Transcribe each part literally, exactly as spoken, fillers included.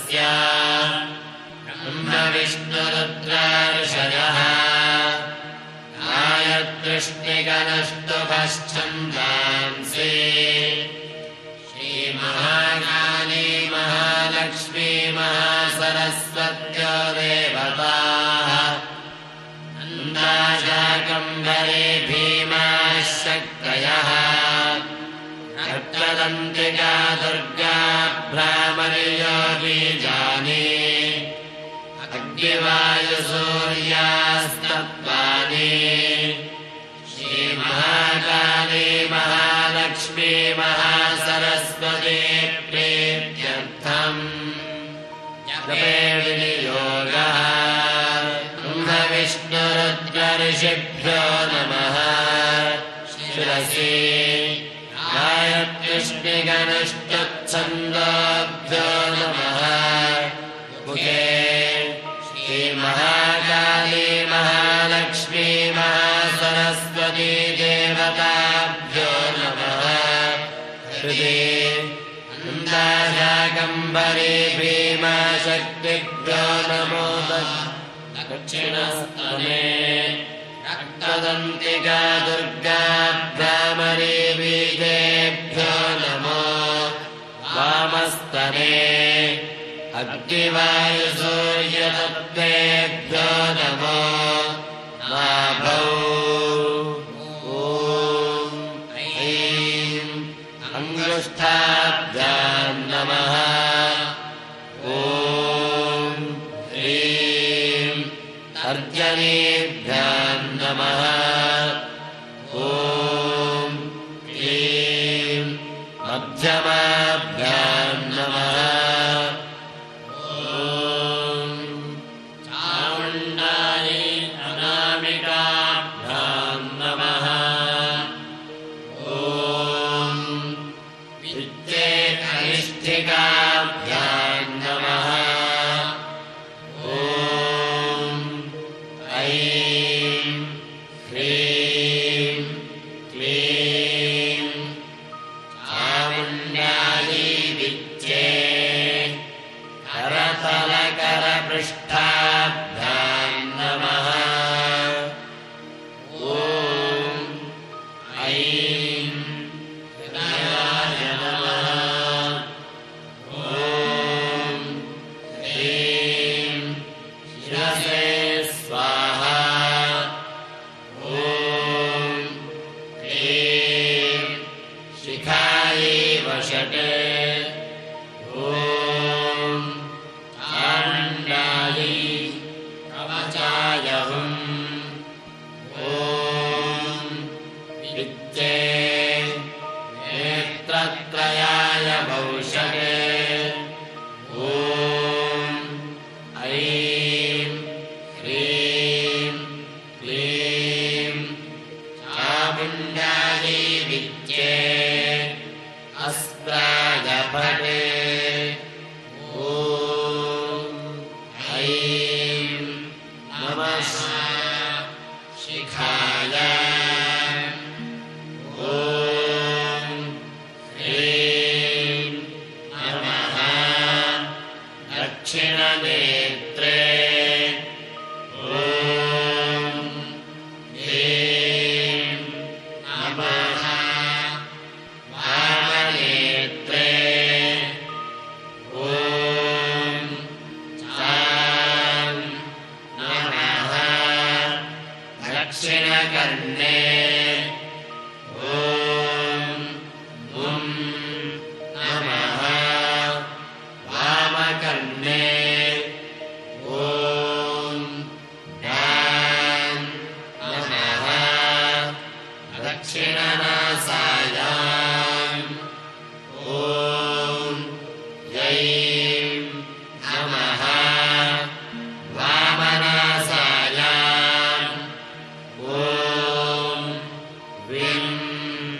तस्य ब्रह्मविष्णुरुद्रार्षयः गायत्र्यष्टिगणष्टुभश्छन्दांसि श्रीमहाकाली महालक्ष्मी महासरस्वत्यो देवताः नन्दाशाकम्भरी भीमाः शक्तयः रक्तदन्तिका दुर्गा भ्रामर्यो बीजानि अग्निवायुसूर्यास्तत्त्वानि श्रीमहाकाली महालक्ष्मी महासरस्वती प्रीत्यर्थम् जपे विनियोगः ब्रह्मविष्णुरुद्रऋषिभ्यो नमः शिरसि गायत्र्यष्टिगणष्टुच्छन्दोभ्यो नमः मुखे श्रीमहाकाली महालक्ष्मी महासरस्वती देवताभ्यो नमः हृदि नन्दाशाकम्भरी भीमाशक्तिभ्यो नमो दक्षिणस्तमे रक्तदन्तिका दुर्गा भ्रामरी बीजेभ्यो नमो वामस्तने अग्निवायुसूर्यतत्त्वेभ्यो नमो नाभौ ॐ ऐं अङ्गुष्ठाभ्यां नमः ॐ ह्रीं तर्जनीभ्यां नमः ॐ क्लीं मध्यमाभ्यां नमः Vim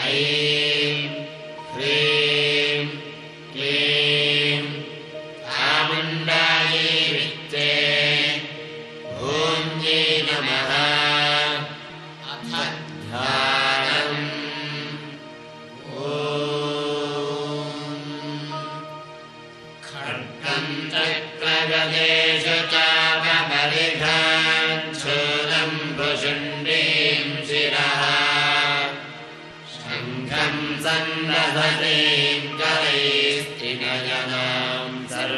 ऐं ह्रीं क्लीं चामुण्डायै विद्ये भूम्यै नमः। अथ ध्यानम्। खड्गम् चक्रगदेषु चापरिघान् शूलम् भुशुण्डीम् शिरः शङ्खम् सन्दधतीम् करैस्त्रिनयनाम्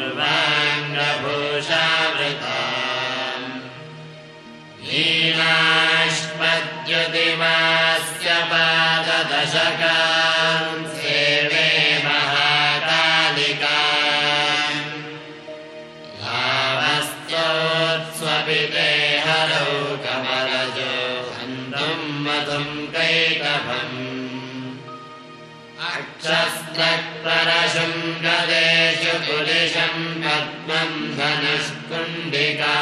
सर्वाङ्गभूषावृताम् लीलाष्मद्युतिमास्य पाददशकाम् सेवे महाकालिकाम् लावस्तोत्स्वपिते हरौ कमलजो हन्तुम् मधुम् कैटभम् अक्षस्त्रपरशुम् गदेषु पुलिशम् पद्मम् धनुष्कुण्डिका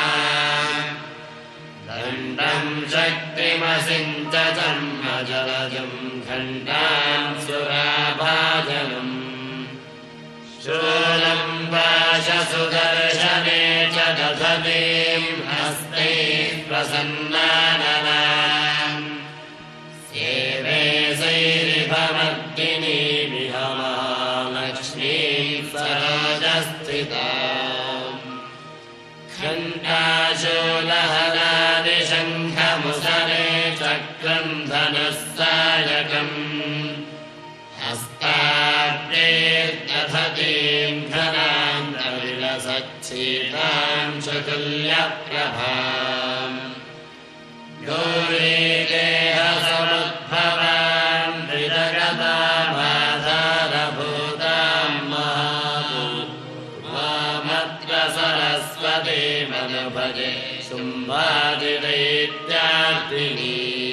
दण्डम् शक्तिमसिञ्चम् अजलजम् घण्टाम् सुराभाजनम् शूलम् पाशसुदर्शने च दधतीम् हस्तैः प्रसन्नाननाम् सेवे सैरिभमग्निमिह महालक्ष्मीम् सरोजस्थिताम् घण्टाशूलहलादिशङ्खमुसरे चक्रम् धनुस्सायकम् हस्ताब्देर्दधतीम् घनान्तविलसच्छीलाम् शुतुल्यप्रभाम् गौरीदेहसमुद्भवान् हृदगतामाधारभूताम् महापूर्वामत्र सरस्वतीमनुभजे शुम्भादिदैत्यार्थिनी।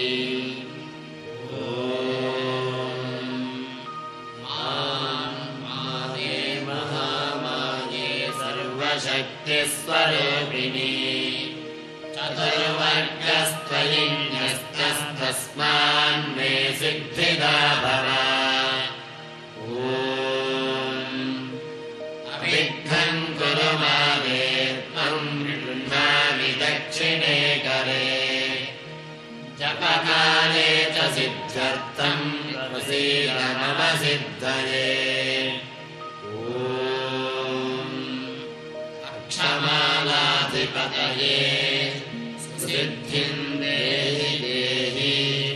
माये महामाये सर्वशक्तिस्वरूपिणी चतुर्वर्गस्त्वयिन्यस्तस्मान्मे सिद्धिदा भव। ॐ अभिघ्नं कुरु मामे त्वं गृह्णामि दक्षिणे करे जपकाले च सिद्ध्यर्थं प्रसीद मम सिद्धये। ॐ अक्षमालाधिपतये सिद्धिम् देहि देहि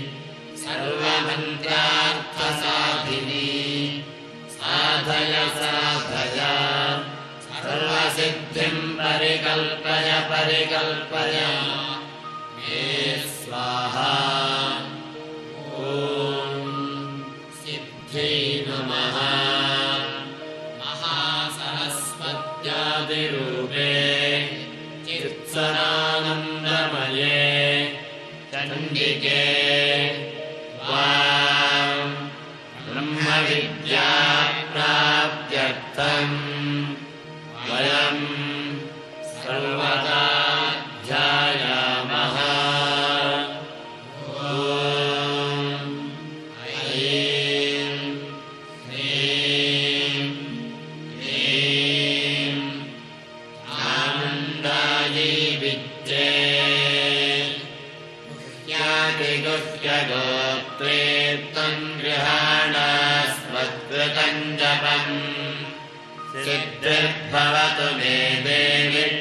सर्वमन्त्रार्थसाधिनी साधय साधय सर्वसिद्धिम् परिकल्पय परिकल्पय मे स्वाहा। ॐ सिद्ध्यै नमः। महासरस्वत्यादिरूपे चित्सदानन्दमये चण्डिके त्वाम् ब्रह्मविद्या प्राप्त्यर्थम् वयम् सर्वदा ध्यायामः। ॐ ऐं ह्रीं क्लीं चामुण्डायै विद्ये गुह्यगोत्रे त्वम् गृहाणास्मत्कृतम् जपम् सिद्धिर्भवतु मे देवि